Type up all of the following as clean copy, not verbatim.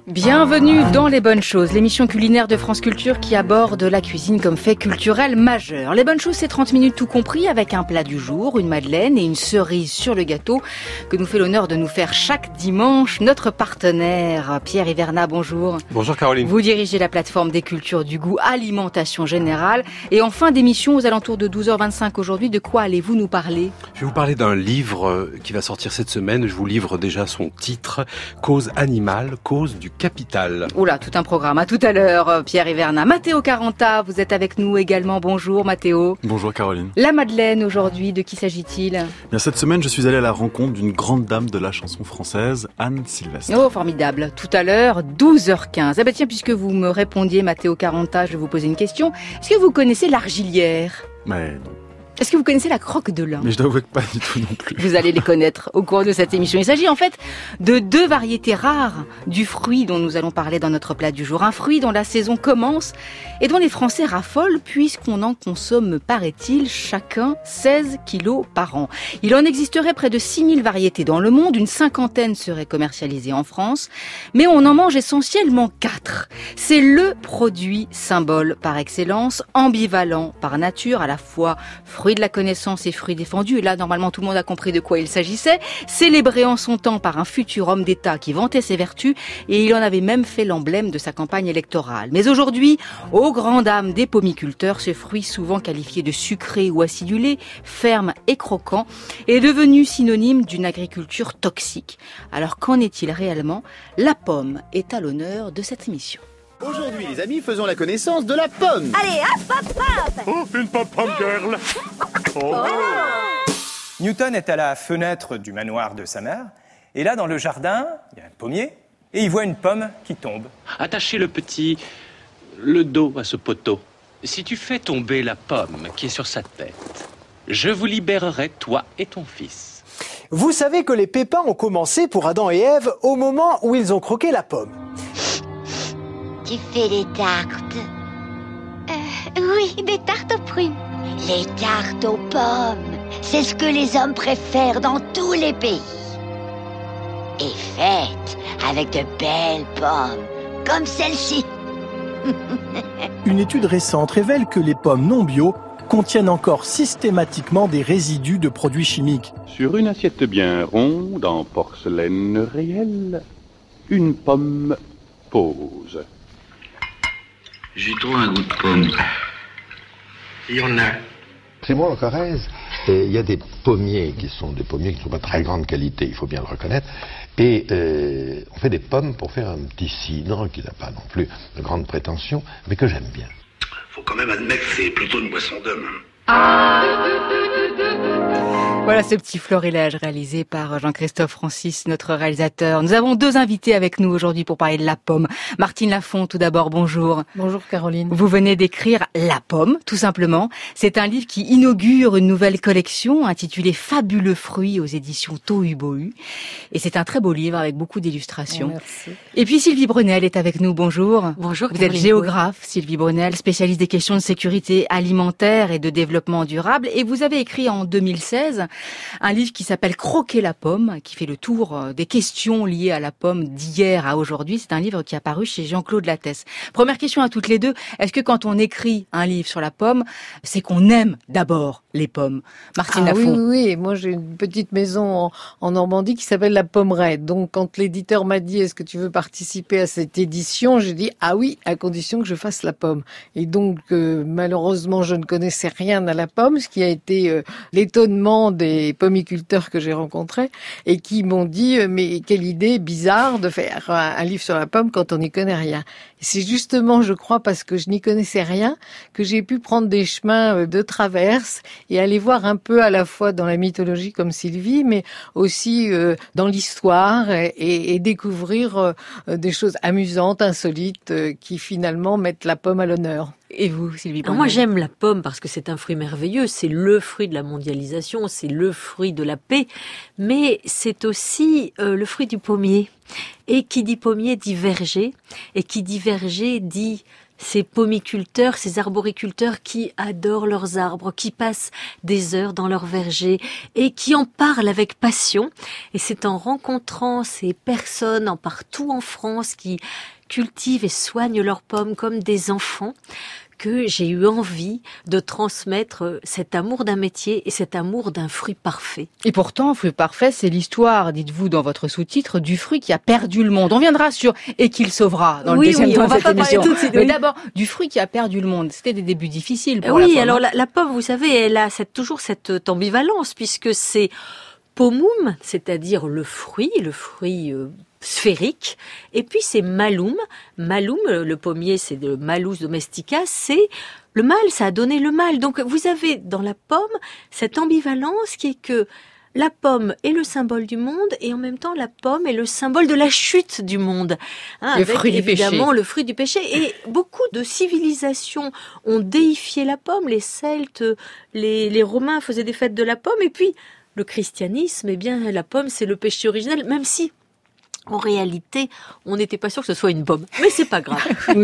Bienvenue dans Les Bonnes Choses, l'émission culinaire de France Culture qui aborde la cuisine comme fait culturel majeur. Les Bonnes Choses, c'est 30 minutes tout compris avec un plat du jour, une madeleine et une cerise sur le gâteau que nous fait l'honneur de nous faire chaque dimanche notre partenaire. Pierre Hivernat, bonjour. Bonjour Caroline. Vous dirigez la plateforme des cultures du goût Alimentation Générale. Et en fin d'émission, aux alentours de 12h25 aujourd'hui, de quoi allez-vous nous parler ? Je vais vous parler d'un livre qui va sortir cette semaine. Je vous livre déjà son titre, Cause animale, cause du capital. Oula, tout un programme. À tout à l'heure, Pierre Hivernat. Matteo Caranta, vous êtes avec nous également. Bonjour Matteo. Bonjour Caroline. La madeleine aujourd'hui, de qui s'agit-il ? Bien, cette semaine, je suis allé à la rencontre d'une grande dame de la chanson française, Anne Sylvestre. Oh, formidable. Tout à l'heure, 12h15. Ah bah tiens, puisque vous me répondiez, Matteo Caranta, je vais vous poser une question. Est-ce que vous connaissez l'argilière ? Mais non. Est-ce que vous connaissez la croque de lin ? Mais je dois avouer que pas du tout non plus. Vous allez les connaître au cours de cette émission. Il s'agit en fait de deux variétés rares du fruit dont nous allons parler dans notre plat du jour. Un fruit dont la saison commence et dont les Français raffolent puisqu'on en consomme, paraît-il, chacun 16 kilos par an. Il en existerait près de 6000 variétés dans le monde, une cinquantaine seraient commercialisées en France, mais on en mange essentiellement 4. C'est le produit symbole par excellence, ambivalent par nature, à la fois fruit de la connaissance et fruit défendu. Et là, normalement, tout le monde a compris de quoi il s'agissait. Célébré en son temps par un futur homme d'État qui vantait ses vertus, et il en avait même fait l'emblème de sa campagne électorale. Mais aujourd'hui, aux grandes dames des pomiculteurs, ce fruit souvent qualifié de sucré ou acidulé, ferme et croquant, est devenu synonyme d'une agriculture toxique. Alors qu'en est-il réellement ? La pomme est à l'honneur de cette émission. Aujourd'hui, les amis, faisons la connaissance de la pomme. Allez, hop, hop, hop. Oh, une pom-pom girl. Oh. Newton est à la fenêtre du manoir de sa mère, et là, dans le jardin, il y a un pommier, et il voit une pomme qui tombe. Attachez le dos à ce poteau. Si tu fais tomber la pomme qui est sur sa tête, je vous libérerai, toi et ton fils. Vous savez que les pépins ont commencé pour Adam et Ève au moment où ils ont croqué la pomme. Tu fais des tartes ? Oui, des tartes aux prunes. Les tartes aux pommes, c'est ce que les hommes préfèrent dans tous les pays. Et faites avec de belles pommes, comme celle-ci. Une étude récente révèle que les pommes non bio contiennent encore systématiquement des résidus de produits chimiques. Sur une assiette bien ronde, en porcelaine réelle, une pomme pose. J'ai trop un goût de pomme. Il y en a. C'est moi en Corrèze. Il y a des pommiers qui sont de très grande qualité, il faut bien le reconnaître. Et on fait des pommes pour faire un petit cidre qui n'a pas non plus de grande prétention, mais que j'aime bien. Faut quand même admettre que c'est plutôt une boisson d'homme. Voilà ce petit florilège réalisé par Jean-Christophe Francis, notre réalisateur. Nous avons deux invités avec nous aujourd'hui pour parler de la pomme. Martine Lafont, tout d'abord, bonjour. Bonjour Caroline. Vous venez d'écrire La pomme, tout simplement. C'est un livre qui inaugure une nouvelle collection intitulée Fabuleux fruits aux éditions Tohu-Bohu. Et c'est un très beau livre avec beaucoup d'illustrations. Merci. Et puis Sylvie Brunel est avec nous, bonjour. Bonjour Vous Caroline. êtes géographe, Sylvie Brunel, spécialiste des questions de sécurité alimentaire et de développement durable. Et vous avez écrit en 2016 un livre qui s'appelle Croquer la pomme, qui fait le tour des questions liées à la pomme d'hier à aujourd'hui. C'est un livre qui est paru chez Jean-Claude Lattès. Première question à toutes les deux. Est-ce que quand on écrit un livre sur la pomme, c'est qu'on aime d'abord les pommes ? Martine Lafont. Oui. Moi, j'ai une petite maison en Normandie qui s'appelle la Pommeraie. Donc, quand l'éditeur m'a dit « Est-ce que tu veux participer à cette édition ?» J'ai dit « Ah oui, à condition que je fasse la pomme. » Et donc, malheureusement, je ne connaissais rien à la pomme, ce qui a été l'étonnement des pomiculteurs que j'ai rencontrés et qui m'ont dit « Mais quelle idée bizarre de faire un livre sur la pomme quand on n'y connaît rien. » Et c'est justement, je crois, parce que je n'y connaissais rien, que j'ai pu prendre des chemins de traverse et aller voir un peu à la fois dans la mythologie comme Sylvie, mais aussi dans l'histoire et découvrir des choses amusantes, insolites, qui finalement mettent la pomme à l'honneur. Et vous, Sylvie Brunel? Moi, j'aime la pomme parce que c'est un fruit merveilleux. C'est le fruit de la mondialisation, c'est le fruit de la paix, mais c'est aussi le fruit du pommier. Et qui dit pommier dit verger, et qui dit verger dit ces pommiculteurs, ces arboriculteurs qui adorent leurs arbres, qui passent des heures dans leurs vergers et qui en parlent avec passion. Et c'est en rencontrant ces personnes partout en France qui cultivent et soignent leurs pommes comme des enfants que j'ai eu envie de transmettre cet amour d'un métier et cet amour d'un fruit parfait. Et pourtant, fruit parfait, c'est l'histoire, dites-vous dans votre sous-titre, du fruit qui a perdu le monde. On viendra sur « Et qu'il sauvera » dans le deuxième temps de cette émission. Mais d'abord, du fruit qui a perdu le monde. C'était des débuts difficiles pour la pomme. Oui, alors la pomme, vous savez, elle a toujours cette ambivalence, puisque c'est pomum, c'est-à-dire le fruit sphérique, et puis c'est malum. Malum, le pommier, c'est de Malus domestica, c'est le mâle, ça a donné le mâle. Donc vous avez dans la pomme cette ambivalence qui est que la pomme est le symbole du monde et en même temps la pomme est le symbole de la chute du monde. Le fruit du péché. Évidemment le fruit du péché. Et beaucoup de civilisations ont déifié la pomme. Les Celtes, les Romains faisaient des fêtes de la pomme, et puis le christianisme, eh bien la pomme c'est le péché originel, même si en réalité, on n'était pas sûr que ce soit une pomme. Mais c'est pas grave. Oui,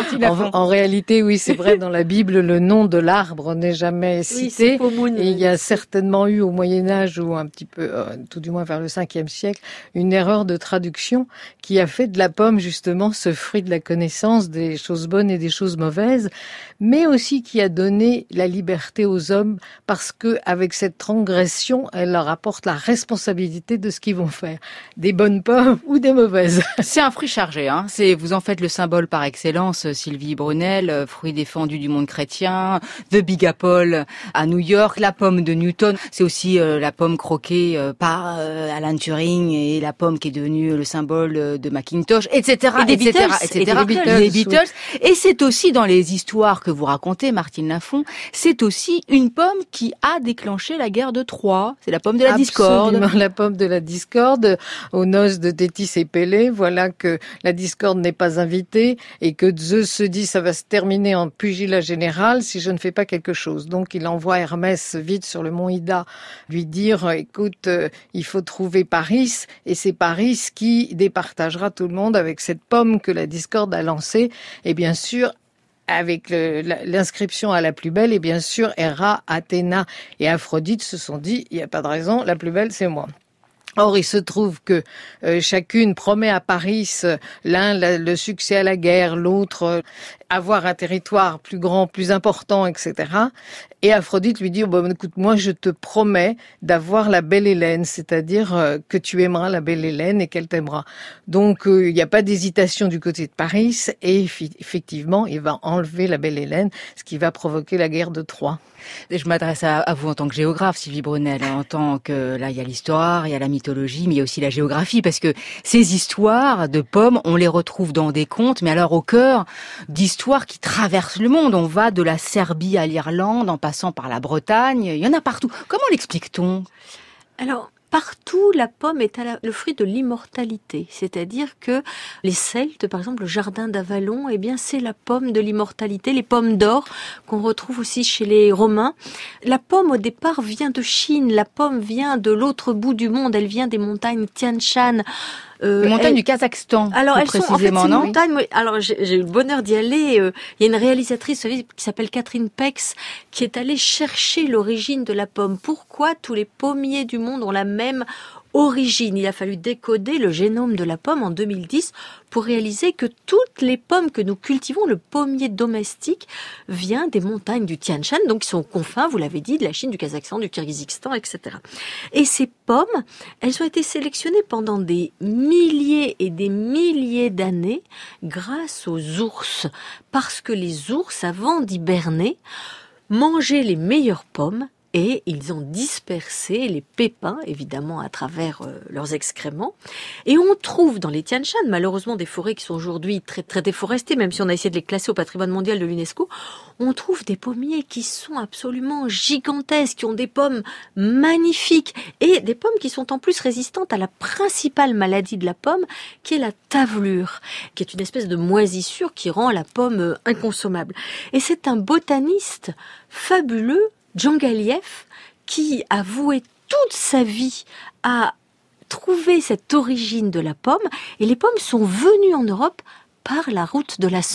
en réalité, oui, c'est vrai, dans la Bible, le nom de l'arbre n'est jamais cité. Oui, et il y a certainement eu au Moyen-Âge, ou un petit peu, tout du moins vers le 5e siècle, une erreur de traduction qui a fait de la pomme, justement, ce fruit de la connaissance des choses bonnes et des choses mauvaises, mais aussi qui a donné la liberté aux hommes, parce que avec cette transgression, elle leur apporte la responsabilité de ce qu'ils vont faire. Des bonnes pommes ou des mauvaises. C'est un fruit chargé, hein. Vous en faites le symbole par excellence, Sylvie Brunel, fruit défendu du monde chrétien, The Big Apple à New York, la pomme de Newton, c'est aussi la pomme croquée par Alan Turing et la pomme qui est devenue le symbole de Macintosh, etc., et des etc., Beatles, etc., les Beatles. Et c'est aussi dans les histoires que vous racontez, Martine Lafont, c'est aussi une pomme qui a déclenché la guerre de Troie. C'est la pomme de la discorde. Absolument, la pomme de la discorde, aux noces de Thétis et Pélée. Voilà que la discorde n'est pas invitée et que Zeus se dit ça va se terminer en pugilat général si je ne fais pas quelque chose. Donc il envoie Hermès vite sur le mont Ida lui dire écoute, il faut trouver Paris, et c'est Paris qui départagera tout le monde avec cette pomme que la discorde a lancée. Et bien sûr, avec l'inscription à la plus belle, et bien sûr, Héra, Athéna et Aphrodite se sont dit, il n'y a pas de raison, la plus belle, c'est moi. Or, il se trouve que chacune promet à Paris, l'un le succès à la guerre, l'autre avoir un territoire plus grand, plus important, etc. Et Aphrodite lui dit, bon, écoute, moi je te promets d'avoir la belle Hélène, c'est-à-dire que tu aimeras la belle Hélène et qu'elle t'aimera. Donc, il n'y a pas d'hésitation du côté de Paris, et effectivement, il va enlever la belle Hélène, ce qui va provoquer la guerre de Troie. Et je m'adresse à vous en tant que géographe, Sylvie Brunel, en tant que, là, il y a l'histoire, il y a la mythologie, mais il y a aussi la géographie, parce que ces histoires de pommes, on les retrouve dans des contes, mais alors au cœur d'histoires qui traversent le monde. On va de la Serbie à l'Irlande, en passant par la Bretagne, il y en a partout. Comment l'explique-t-on ? Alors, partout, la pomme est le fruit de l'immortalité. C'est-à-dire que les Celtes, par exemple, le jardin d'Avalon, eh bien, c'est la pomme de l'immortalité, les pommes d'or qu'on retrouve aussi chez les Romains. La pomme, au départ, vient de Chine. La pomme vient de l'autre bout du monde. Elle vient des montagnes Tian Shan. Les montagnes du Kazakhstan. Alors, elles sont, en fait, non montagnes. Alors, j'ai eu le bonheur d'y aller. Il y a une réalisatrice qui s'appelle Catherine Pex, qui est allée chercher l'origine de la pomme. Pourquoi tous les pommiers du monde ont la même origine? Il a fallu décoder le génome de la pomme en 2010 pour réaliser que toutes les pommes que nous cultivons, le pommier domestique, vient des montagnes du Tian Shan, donc qui sont aux confins, vous l'avez dit, de la Chine, du Kazakhstan, du Kirghizistan, etc. Et ces pommes, elles ont été sélectionnées pendant des milliers et des milliers d'années grâce aux ours, parce que les ours, avant d'hiberner, mangeaient les meilleures pommes. Et ils ont dispersé les pépins, évidemment, à travers leurs excréments. Et on trouve dans les Tian Shan, malheureusement des forêts qui sont aujourd'hui très, très déforestées, même si on a essayé de les classer au patrimoine mondial de l'UNESCO, on trouve des pommiers qui sont absolument gigantesques, qui ont des pommes magnifiques, et des pommes qui sont en plus résistantes à la principale maladie de la pomme, qui est la tavelure, qui est une espèce de moisissure qui rend la pomme inconsommable. Et c'est un botaniste fabuleux, Djangaliev, qui a voué toute sa vie à trouver cette origine de la pomme, et les pommes sont venues en Europe par la route de la soie.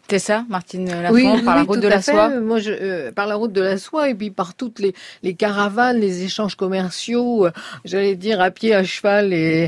C'est ça, Martine Lafont, oui, par la route de la soie. Moi, par la route de la soie et puis par toutes les caravanes, les échanges commerciaux, j'allais dire à pied, à cheval et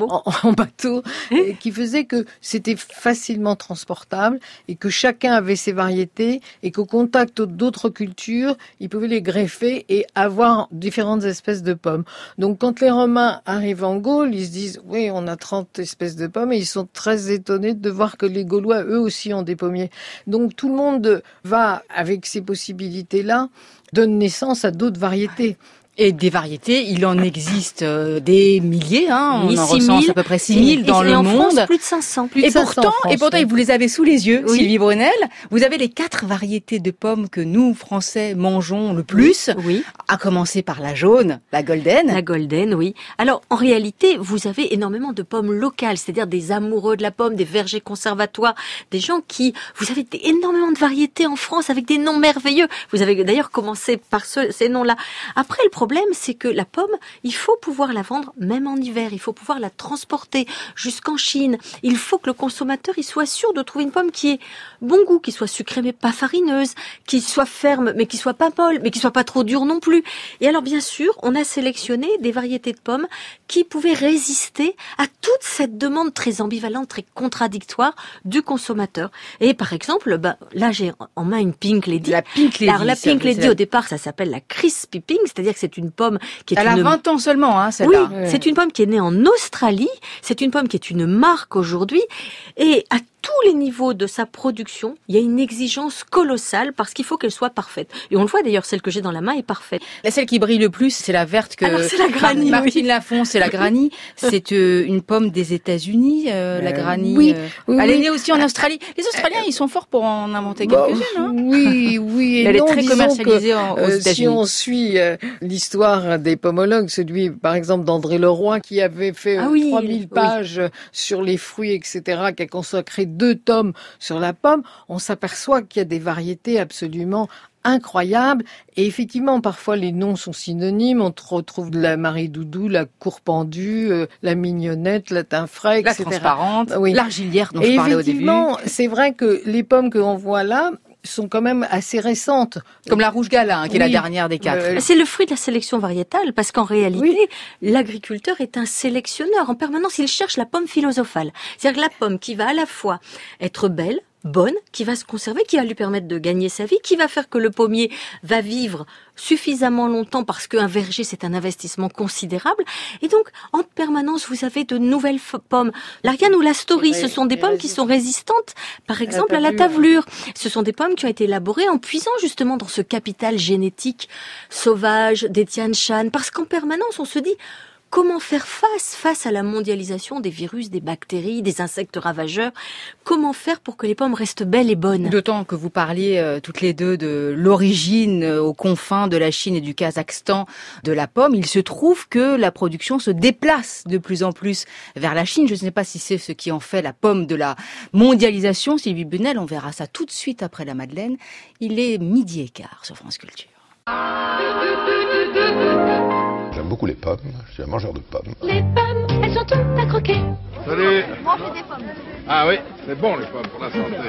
en bateau, qui faisaient que c'était facilement transportable et que chacun avait ses variétés et qu'au contact d'autres cultures, ils pouvaient les greffer et avoir différentes espèces de pommes. Donc, quand les Romains arrivent en Gaule, ils se disent, oui, on a 30 espèces de pommes et ils sont très étonnés de voir que les Gaulois, eux aussi, ont des pommiers. Donc tout le monde va, avec ces possibilités-là, donne naissance à d'autres variétés. Et des variétés, il en existe des milliers, on en 6 000, recense à peu près 6 000 dans le monde. En France, plus de 500. Et pourtant, vous les avez sous les yeux, Sylvie Brunel. Vous avez les 4 variétés de pommes que nous, Français, mangeons le plus. Oui. À commencer par la jaune, la golden. La golden, oui. Alors, en réalité, vous avez énormément de pommes locales, c'est-à-dire des amoureux de la pomme, des vergers conservatoires, des gens vous avez énormément de variétés en France avec des noms merveilleux. Vous avez d'ailleurs commencé par ces noms-là. Après, le problème, c'est que la pomme, il faut pouvoir la vendre même en hiver. Il faut pouvoir la transporter jusqu'en Chine. Il faut que le consommateur il soit sûr de trouver une pomme qui ait bon goût, qui soit sucrée mais pas farineuse, qui soit ferme mais qui soit pas molle, mais qui soit pas trop dure non plus. Et alors bien sûr, on a sélectionné des variétés de pommes qui pouvaient résister à toute cette demande très ambivalente, très contradictoire du consommateur. Et par exemple, là j'ai en main une Pink Lady. La Pink Lady. Alors la Pink Lady au départ, ça s'appelle la Crispy Pink, c'est-à-dire que c'est une pomme qui est Elle a 20 ans seulement, celle-là. Oui, c'est une pomme qui est née en Australie, c'est une pomme qui est une marque aujourd'hui, et à tous les niveaux de sa production, il y a une exigence colossale parce qu'il faut qu'elle soit parfaite. Et on le voit d'ailleurs, celle que j'ai dans la main est parfaite. Celle qui brille le plus, c'est la verte que alors, c'est la Granny, Martine Lafont, c'est la Granny. C'est une pomme des États-Unis, la Granny. Oui, elle est née aussi en Australie. Les Australiens, ils sont forts pour en inventer quelques-unes. Oui. Elle est très commercialisée aux États-Unis. Si on suit l'histoire des pomologues, celui par exemple d'André Leroy qui avait fait 3000 pages sur les fruits, etc., qui a consacré 2 tomes sur la pomme, on s'aperçoit qu'il y a des variétés absolument incroyables. Et effectivement, parfois, les noms sont synonymes. On retrouve de la Marie-Doudou, la courpendue, la mignonnette, la thym frais, etc. La transparente, l'argilière dont je parlais au début. Effectivement, c'est vrai que les pommes que l'on voit là sont quand même assez récentes. Comme la rouge gala, qui est la dernière des 4. C'est le fruit de la sélection variétale, parce qu'en réalité, l'agriculteur est un sélectionneur. En permanence, il cherche la pomme philosophale. C'est-à-dire que la pomme qui va à la fois être belle, bonne, qui va se conserver, qui va lui permettre de gagner sa vie, qui va faire que le pommier va vivre suffisamment longtemps parce qu'un verger, c'est un investissement considérable. Et donc, en permanence, vous avez de nouvelles pommes. L'Ariane ou la Story, ce sont des pommes qui sont résistantes, par exemple, à la tavelure. Ce sont des pommes qui ont été élaborées en puisant justement dans ce capital génétique sauvage des Tian Shan, parce qu'en permanence, on se dit... Comment faire face à la mondialisation des virus, des bactéries, des insectes ravageurs? Comment faire pour que les pommes restent belles et bonnes? D'autant que vous parliez toutes les deux de l'origine aux confins de la Chine et du Kazakhstan de la pomme. Il se trouve que la production se déplace de plus en plus vers la Chine. Je ne sais pas si c'est ce qui en fait la pomme de la mondialisation. Sylvie Brunel, on verra ça tout de suite après la Madeleine. Il est 12h15 sur France Culture. J'aime beaucoup les pommes, je suis un mangeur de pommes. Les pommes, elles sont toutes à croquer. Salut. Mangez des pommes. Ah oui, c'est bon les pommes pour la santé.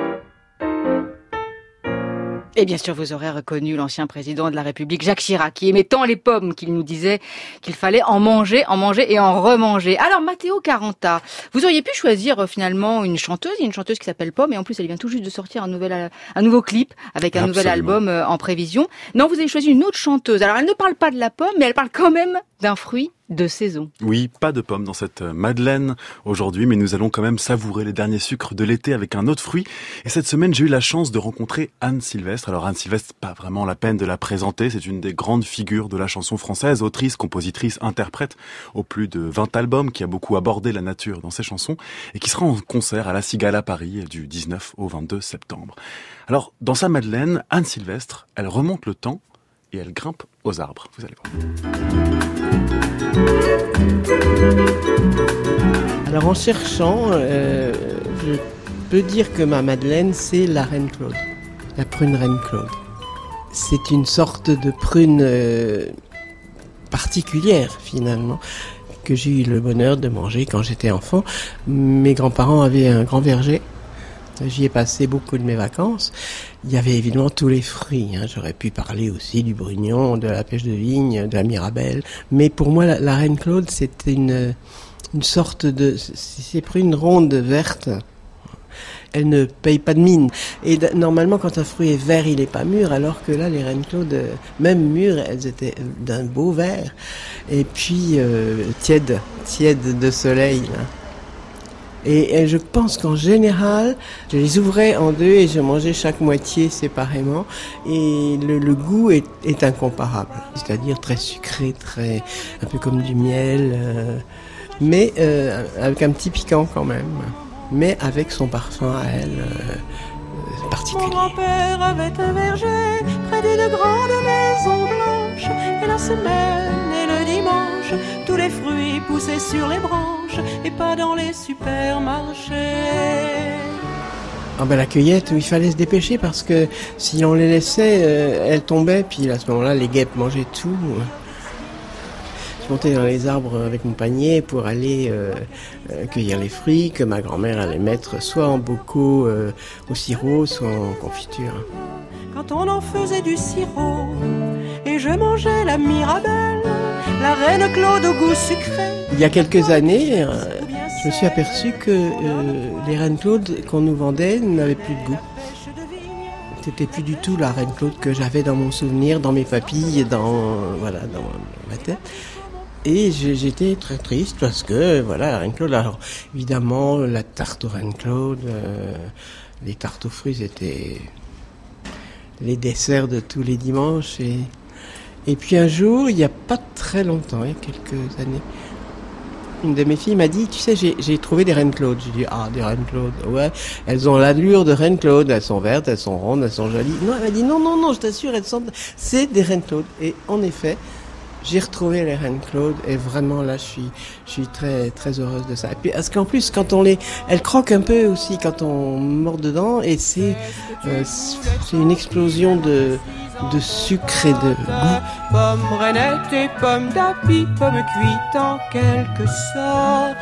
Et bien sûr, vous aurez reconnu l'ancien président de la République, Jacques Chirac, qui aimait tant les pommes qu'il nous disait qu'il fallait en manger et en remanger. Alors, Matteo Caranta, vous auriez pu choisir finalement une chanteuse. Il y a une chanteuse qui s'appelle Pomme, et en plus, elle vient tout juste de sortir un nouveau clip avec un nouvel album en prévision. Non, vous avez choisi une autre chanteuse. Alors, elle ne parle pas de la pomme, mais elle parle quand même d'un fruit de saison. Oui, pas de pommes dans cette Madeleine aujourd'hui, mais nous allons quand même savourer les derniers sucres de l'été avec un autre fruit. Et cette semaine, j'ai eu la chance de rencontrer Anne Sylvestre. Alors Anne Sylvestre, pas vraiment la peine de la présenter, c'est une des grandes figures de la chanson française, autrice, compositrice, interprète, aux plus de 20 albums, qui a beaucoup abordé la nature dans ses chansons, et qui sera en concert à la Cigale à Paris du 19 au 22 septembre. Alors, dans sa Madeleine, Anne Sylvestre, elle remonte le temps et elle grimpe aux arbres. Vous allez voir. Alors en cherchant, je peux dire que ma Madeleine, c'est la Reine Claude, la prune Reine Claude. C'est une sorte de prune particulière finalement, que j'ai eu le bonheur de manger quand j'étais enfant. Mes grands-parents avaient un grand verger J'y ai passé beaucoup de mes vacances. Il y avait évidemment tous les fruits. J'aurais pu parler aussi du brugnon, de la pêche de vigne, de la mirabelle. Mais pour moi, la reine Claude, c'était une sorte de... Ces prunes rondes vertes, elles ne payent pas de mine. Et normalement, quand un fruit est vert, il n'est pas mûr, alors que là, les reines Claude, même mûres, elles étaient d'un beau vert. Et puis, tièdes de soleil, là. Et je pense qu'en général, je les ouvrais en deux et je mangeais chaque moitié séparément. Et le goût est incomparable. C'est-à-dire très sucré, un peu comme du miel, mais avec un petit piquant quand même. Mais avec son parfum à elle particulier. Mon grand-père avait un verger près d'une grande maison blanche. Et la semaine et le dimanche, tous les fruits poussaient sur les branches et pas dans les supermarchés. La cueillette, il fallait se dépêcher parce que si on les laissait, elles tombaient. Puis à ce moment-là, les guêpes mangeaient tout. Je montais dans les arbres avec mon panier pour aller cueillir les fruits que ma grand-mère allait mettre soit en bocaux au sirop, soit en confiture. Quand on en faisait du sirop et je mangeais la mirabelle, la reine Claude au goût sucré. Il y a quelques années, je me suis aperçu que les reines Claude qu'on nous vendait n'avaient plus de goût. C'était plus du tout la reine Claude que j'avais dans mon souvenir, dans mes papilles, dans ma tête. Et j'étais très triste parce que, la reine Claude, alors évidemment, la tarte aux reine Claude, les tartes aux fruits, c'était les desserts de tous les dimanches. Et puis un jour, il n'y a pas très longtemps, il y a quelques années, une de mes filles m'a dit, tu sais, j'ai trouvé des reines Claude. J'ai dit, des reines Claude, ouais, elles ont l'allure de reines Claude, elles sont vertes, elles sont rondes, elles sont jolies. Non, elle m'a dit, non, je t'assure, c'est des reines Claude. Et en effet, j'ai retrouvé les reines Claude et vraiment là, je suis très, très heureuse de ça. Et puis, parce qu'en plus, elles croquent un peu aussi quand on mord dedans et c'est une explosion de sucre et de goût. Pommes rainettes et pommes d'api, pommes cuites en quelque sorte.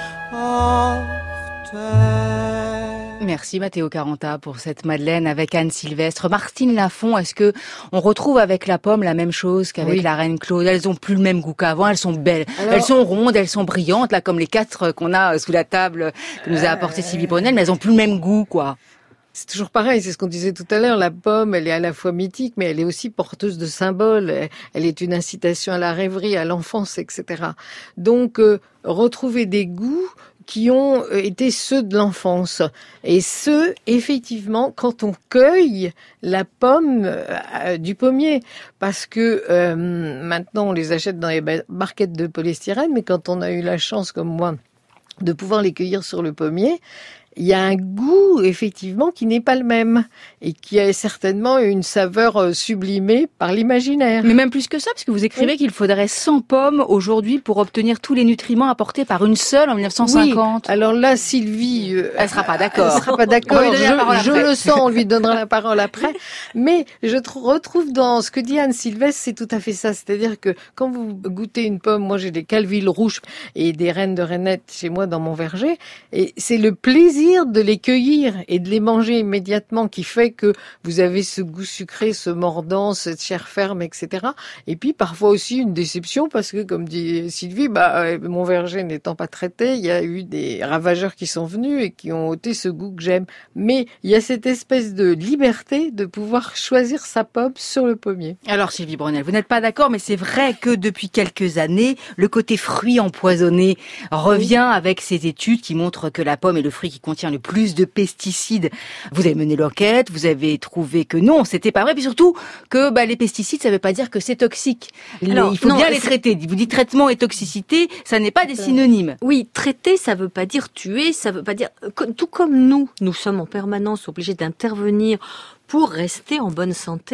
Merci Matteo Caranta pour cette madeleine avec Anne Sylvestre. Martine Lafont, est-ce que on retrouve avec la pomme la même chose qu'avec la reine Claude? Elles ont plus le même goût qu'avant, elles sont belles, elles sont rondes, elles sont brillantes, là comme les 4 qu'on a sous la table que nous a apporté Sylvie Brunel, mais elles ont plus le même goût, quoi. C'est toujours pareil, c'est ce qu'on disait tout à l'heure, la pomme, elle est à la fois mythique, mais elle est aussi porteuse de symboles, elle est une incitation à la rêverie, à l'enfance, etc. Donc, retrouver des goûts qui ont été ceux de l'enfance. Et ceux, effectivement, quand on cueille la pomme du pommier. Parce que maintenant, on les achète dans les barquettes de polystyrène, mais quand on a eu la chance, comme moi, de pouvoir les cueillir sur le pommier, il y a un goût, effectivement, qui n'est pas le même et qui a certainement une saveur sublimée par l'imaginaire. Mais même plus que ça, parce que vous écrivez qu'il faudrait 100 pommes aujourd'hui pour obtenir tous les nutriments apportés par une seule en 1950. Oui, alors là, Sylvie... elle sera pas d'accord. Elle sera pas d'accord. Je le sens, on lui donnera la parole après. Mais je retrouve dans ce que dit Anne Sylvestre, c'est tout à fait ça. C'est-à-dire que quand vous goûtez une pomme, moi j'ai des Calvilles rouges et des reines de rainettes chez moi dans mon verger, et c'est le plaisir de les cueillir et de les manger immédiatement qui fait que vous avez ce goût sucré, ce mordant, cette chair ferme, etc. Et puis parfois aussi une déception parce que, comme dit Sylvie, mon verger n'étant pas traité, il y a eu des ravageurs qui sont venus et qui ont ôté ce goût que j'aime. Mais il y a cette espèce de liberté de pouvoir choisir sa pomme sur le pommier. Alors Sylvie Brunel, vous n'êtes pas d'accord, mais c'est vrai que depuis quelques années, le côté fruit empoisonné revient avec ces études qui montrent que la pomme est le fruit qui contient le plus de pesticides. Vous avez mené l'enquête, vous avez trouvé que non, c'était pas vrai, puis surtout que les pesticides, ça veut pas dire que c'est toxique. Alors, il faut bien les traiter. Vous dites traitement et toxicité, ça n'est pas des synonymes. Oui, traiter, ça veut pas dire tuer, ça veut pas dire... Tout comme nous sommes en permanence obligés d'intervenir pour rester en bonne santé,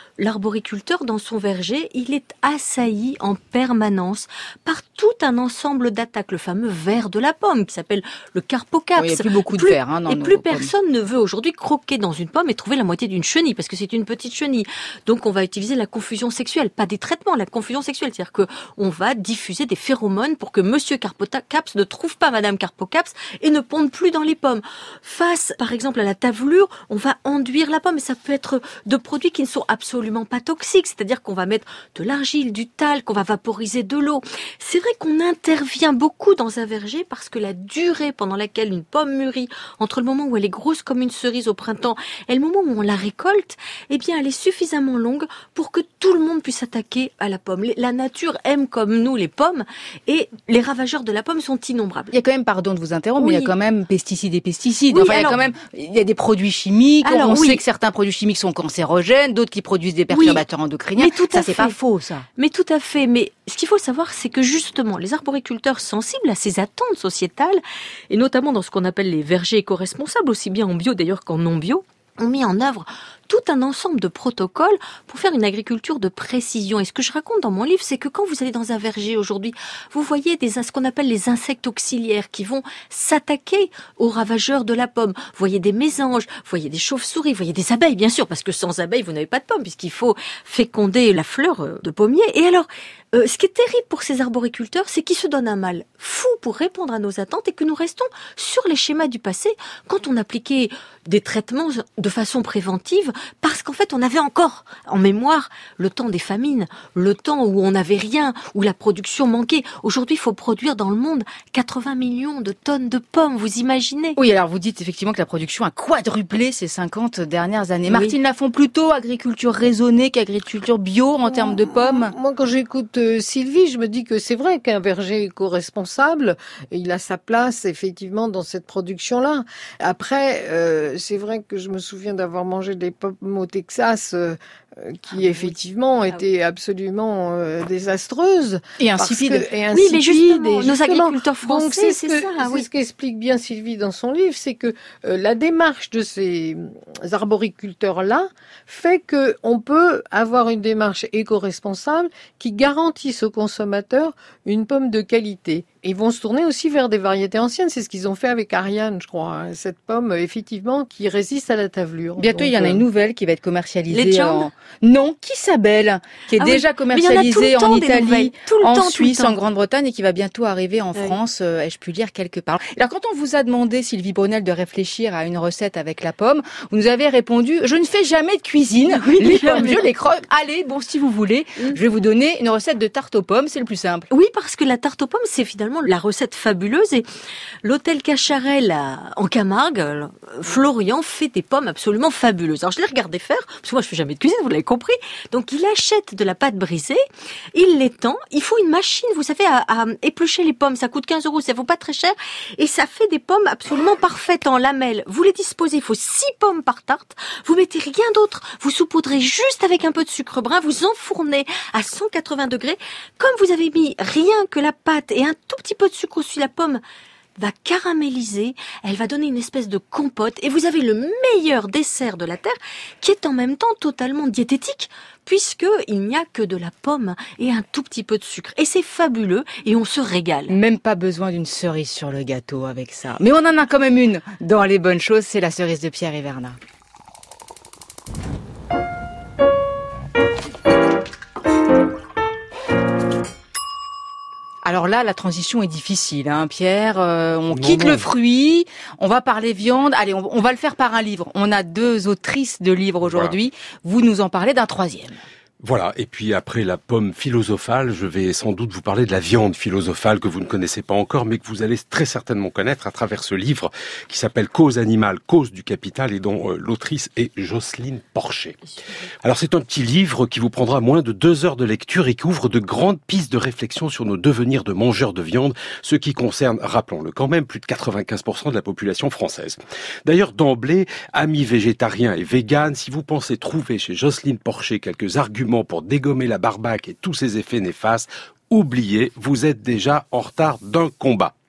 l'arboriculteur dans son verger, il est assailli en permanence par tout un ensemble d'attaques. Le fameux ver de la pomme qui s'appelle le carpocaps. Oui, il n'y a plus beaucoup de vers dans nos plus pommes. Personne ne veut aujourd'hui croquer dans une pomme et trouver la moitié d'une chenille parce que c'est une petite chenille. Donc on va utiliser la confusion sexuelle, pas des traitements, la confusion sexuelle. C'est-à-dire que on va diffuser des phéromones pour que Monsieur Carpocaps ne trouve pas Madame Carpocaps et ne ponde plus dans les pommes. Face, par exemple, à la tavelure, on va enduire la pomme. Et ça peut être de produits qui ne sont absolument pas toxiques, c'est-à-dire qu'on va mettre de l'argile, du talc, qu'on va vaporiser de l'eau. C'est vrai qu'on intervient beaucoup dans un verger parce que la durée pendant laquelle une pomme mûrit, entre le moment où elle est grosse comme une cerise au printemps et le moment où on la récolte, eh bien, elle est suffisamment longue pour que tout le monde puisse s'attaquer à la pomme. La nature aime comme nous les pommes et les ravageurs de la pomme sont innombrables. Il y a quand même, pardon de vous interrompre, Oui. mais il y a quand même pesticides et pesticides. Oui, Enfin, il y a des produits chimiques. On sait que certains produits chimiques sont cancérogènes, d'autres qui produisent des perturbateurs endocriniens. Mais tout à ça, c'est fait. pas faux, ça. Mais tout à fait. Mais ce qu'il faut savoir, c'est que justement, les arboriculteurs sensibles à ces attentes sociétales, et notamment dans ce qu'on appelle les vergers éco-responsables, aussi bien en bio d'ailleurs qu'en non bio, ont mis en œuvre tout un ensemble de protocoles pour faire une agriculture de précision. Et ce que je raconte dans mon livre, c'est que quand vous allez dans un verger aujourd'hui, vous voyez ce qu'on appelle les insectes auxiliaires qui vont s'attaquer aux ravageurs de la pomme. Vous voyez des mésanges, vous voyez des chauves-souris, vous voyez des abeilles, bien sûr, parce que sans abeilles, vous n'avez pas de pomme, puisqu'il faut féconder la fleur de pommier. Et alors, ce qui est terrible pour ces arboriculteurs, c'est qu'ils se donnent un mal fou pour répondre à nos attentes et que nous restons sur les schémas du passé quand on appliquait des traitements de façon préventive, parce qu'en fait, on avait encore en mémoire le temps des famines, le temps où on n'avait rien, où la production manquait. Aujourd'hui, il faut produire dans le monde 80 millions de tonnes de pommes, vous imaginez? Oui, alors vous dites effectivement que la production a quadruplé ces 50 dernières années. Martine Lafont, plutôt agriculture raisonnée qu'agriculture bio en termes de pommes? Moi, quand j'écoute Sylvie, je me dis que c'est vrai qu'un verger éco-responsable, il a sa place effectivement dans cette production-là. Après, c'est vrai que je me souviens d'avoir mangé des pommes au Texas qui effectivement étaient absolument désastreuses. Et insipides. Oui, mais justement, nos agriculteurs français, c'est ça. C'est ce qu'explique bien Sylvie dans son livre, c'est que la démarche de ces arboriculteurs-là fait qu'on peut avoir une démarche éco-responsable qui garantisse aux consommateurs une pomme de qualité. Ils vont se tourner aussi vers des variétés anciennes. C'est ce qu'ils ont fait avec Ariane, je crois. Hein. Cette pomme, effectivement, qui résiste à la tavelure. Bientôt, il y en a une nouvelle qui va être commercialisée Legend Non, Isabelle, qui est déjà commercialisée en Italie, en Suisse, en Grande-Bretagne et qui va bientôt arriver en France, ai-je pu lire quelque part. Alors, quand on vous a demandé, Sylvie Brunel, de réfléchir à une recette avec la pomme, vous nous avez répondu « Je ne fais jamais de cuisine, les pommes, je les croque. Allez, bon, si vous voulez, je vais vous donner une recette de tarte aux pommes, c'est le plus simple. » Oui, parce que la tarte aux pommes, c'est finalement la recette fabuleuse. Et l'hôtel Cacharel en Camargue, Florian, fait des pommes absolument fabuleuses. Alors, je l'ai regardé faire, parce que moi, je fais jamais de cuisine, vous l'avez compris. Donc, il achète de la pâte brisée, il l'étend. Il faut une machine, vous savez, à éplucher les pommes. Ça coûte 15 €, ça vaut pas très cher. Et ça fait des pommes absolument parfaites en lamelles. Vous les disposez, il faut 6 pommes par tarte. Vous mettez rien d'autre. Vous saupoudrez juste avec un peu de sucre brun. Vous enfournez à 180 degrés. Comme vous avez mis rien que la pâte et un tout petit peu de sucre au-dessus de la pomme, va caraméliser, elle va donner une espèce de compote et vous avez le meilleur dessert de la terre qui est en même temps totalement diététique puisque il n'y a que de la pomme et un tout petit peu de sucre. Et c'est fabuleux et on se régale. Même pas besoin d'une cerise sur le gâteau avec ça. Mais on en a quand même une dans les bonnes choses, c'est la cerise de Pierre Hivernat. Alors là, la transition est difficile, hein, Pierre. On quitte le fruit, on va parler viande. Allez, on va le faire par un livre. On a 2 autrices de livres aujourd'hui. Voilà. Vous nous en parlez d'un 3e. Voilà, et puis après la pomme philosophale, je vais sans doute vous parler de la viande philosophale que vous ne connaissez pas encore, mais que vous allez très certainement connaître à travers ce livre qui s'appelle Cause animale, cause du capital, et dont l'autrice est Jocelyne Porcher. Alors c'est un petit livre qui vous prendra moins de 2 heures de lecture et qui ouvre de grandes pistes de réflexion sur nos devenirs de mangeurs de viande, ce qui concerne, rappelons-le quand même, plus de 95% de la population française. D'ailleurs, d'emblée, amis végétariens et véganes, si vous pensez trouver chez Jocelyne Porcher quelques arguments pour dégommer la barbaque et tous ses effets néfastes, oubliez, vous êtes déjà en retard d'un combat.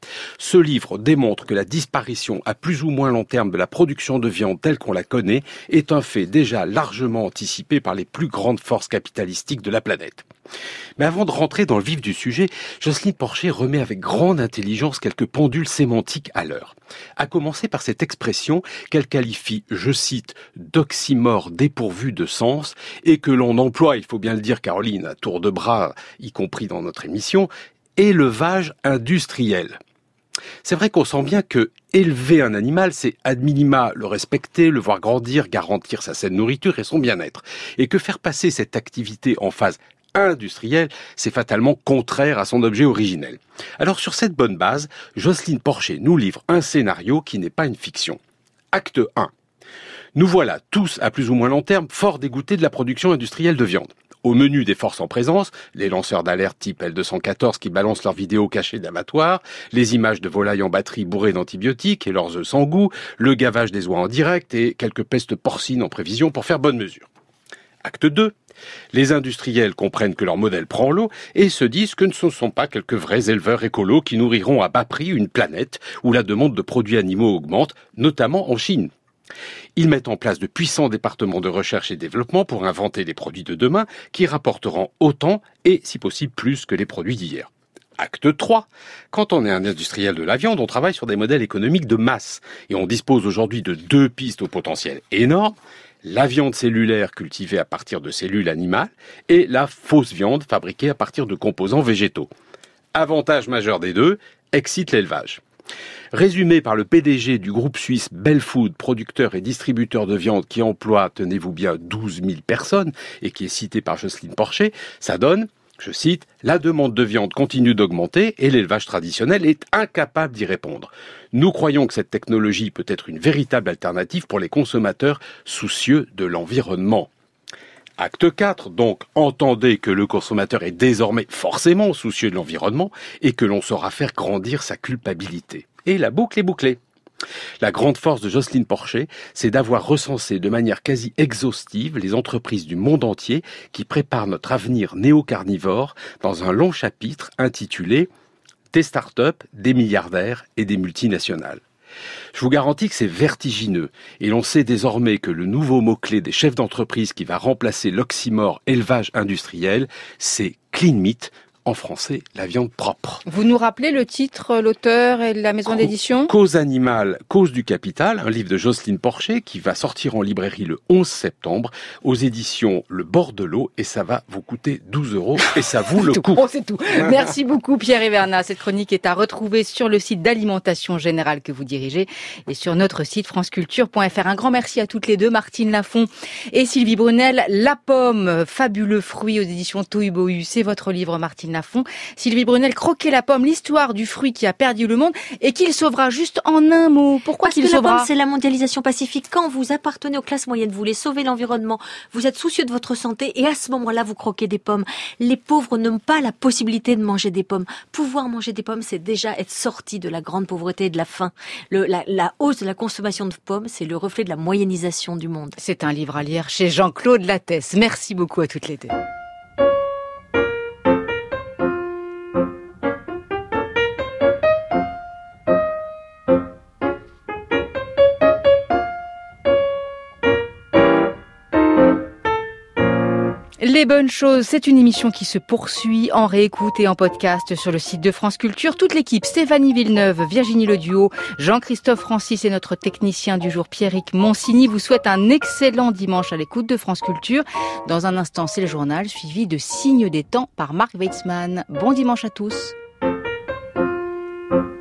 Ce livre démontre que la disparition à plus ou moins long terme de la production de viande telle qu'on la connaît est un fait déjà largement anticipé par les plus grandes forces capitalistiques de la planète. Mais avant de rentrer dans le vif du sujet, Jocelyne Porcher remet avec grande intelligence quelques pendules sémantiques à l'heure. À commencer par cette expression qu'elle qualifie, je cite, d'oxymore dépourvu de sens et que l'on emploie, il faut bien le dire Caroline, à tour de bras, y compris dans notre émission, élevage industriel. C'est vrai qu'on sent bien que élever un animal, c'est ad minima le respecter, le voir grandir, garantir sa saine nourriture et son bien-être. Et que faire passer cette activité en phase industrielle, c'est fatalement contraire à son objet originel. Alors sur cette bonne base, Jocelyne Porcher nous livre un scénario qui n'est pas une fiction. Acte 1. Nous voilà tous, à plus ou moins long terme, fort dégoûtés de la production industrielle de viande. Au menu des forces en présence, les lanceurs d'alerte type L214 qui balancent leurs vidéos cachées d'abattoirs, les images de volailles en batterie bourrées d'antibiotiques et leurs œufs sans goût, le gavage des oies en direct et quelques pestes porcines en prévision pour faire bonne mesure. Acte 2. Les industriels comprennent que leur modèle prend l'eau et se disent que ce ne sont pas quelques vrais éleveurs écolos qui nourriront à bas prix une planète où la demande de produits animaux augmente, notamment en Chine. Ils mettent en place de puissants départements de recherche et développement pour inventer des produits de demain qui rapporteront autant et, si possible, plus que les produits d'hier. Acte 3. Quand on est un industriel de la viande, on travaille sur des modèles économiques de masse et on dispose aujourd'hui de 2 pistes au potentiel énorme. La viande cellulaire cultivée à partir de cellules animales et la fausse viande fabriquée à partir de composants végétaux. Avantage majeur des deux, excite l'élevage. Résumé par le PDG du groupe suisse Belfood, producteur et distributeur de viande qui emploie, tenez-vous bien, 12 000 personnes et qui est cité par Jocelyne Porcher, ça donne, je cite, « La demande de viande continue d'augmenter et l'élevage traditionnel est incapable d'y répondre. Nous croyons que cette technologie peut être une véritable alternative pour les consommateurs soucieux de l'environnement. » Acte 4, donc, entendez que le consommateur est désormais forcément soucieux de l'environnement et que l'on saura faire grandir sa culpabilité. Et la boucle est bouclée. La grande force de Jocelyne Porcher, c'est d'avoir recensé de manière quasi exhaustive les entreprises du monde entier qui préparent notre avenir néo-carnivore dans un long chapitre intitulé « Des startups, des milliardaires et des multinationales ». Je vous garantis que c'est vertigineux et l'on sait désormais que le nouveau mot-clé des chefs d'entreprise qui va remplacer l'oxymore élevage industriel, c'est clean meat, en français, la viande propre. Vous nous rappelez le titre, l'auteur et la maison d'édition ? Cause animale, cause du capital, un livre de Jocelyne Porcher qui va sortir en librairie le 11 septembre aux éditions Le Bord de l'eau et ça va vous coûter 12 € et ça vaut le coup. Oh, c'est tout. Merci beaucoup Pierre Hivernat. Cette chronique est à retrouver sur le site d'Alimentation Générale que vous dirigez et sur notre site franceculture.fr. Un grand merci à toutes les deux, Martine Lafont et Sylvie Brunel. La pomme, fabuleux fruit aux éditions Tohubohu, c'est votre livre Martine Lafont. Sylvie Brunel, Croquer la pomme, l'histoire du fruit qui a perdu le monde et qu'il sauvera, juste en un mot. Pourquoi qu'il sauvera ? Parce que la pomme, c'est la mondialisation pacifique. Quand vous appartenez aux classes moyennes, vous voulez sauver l'environnement, vous êtes soucieux de votre santé et à ce moment-là, vous croquez des pommes. Les pauvres n'ont pas la possibilité de manger des pommes. Pouvoir manger des pommes, c'est déjà être sorti de la grande pauvreté et de la faim. La hausse de la consommation de pommes, c'est le reflet de la moyennisation du monde. C'est un livre à lire chez Jean-Claude Lattès. Merci beaucoup à toutes les deux. Les bonnes choses, c'est une émission qui se poursuit en réécoute et en podcast sur le site de France Culture. Toute l'équipe, Stéphanie Villeneuve, Virginie Leduo, Jean-Christophe Francis et notre technicien du jour, Pierrick Monsigny, vous souhaite un excellent dimanche à l'écoute de France Culture. Dans un instant, c'est le journal suivi de Signes des temps par Marc Weitzman. Bon dimanche à tous.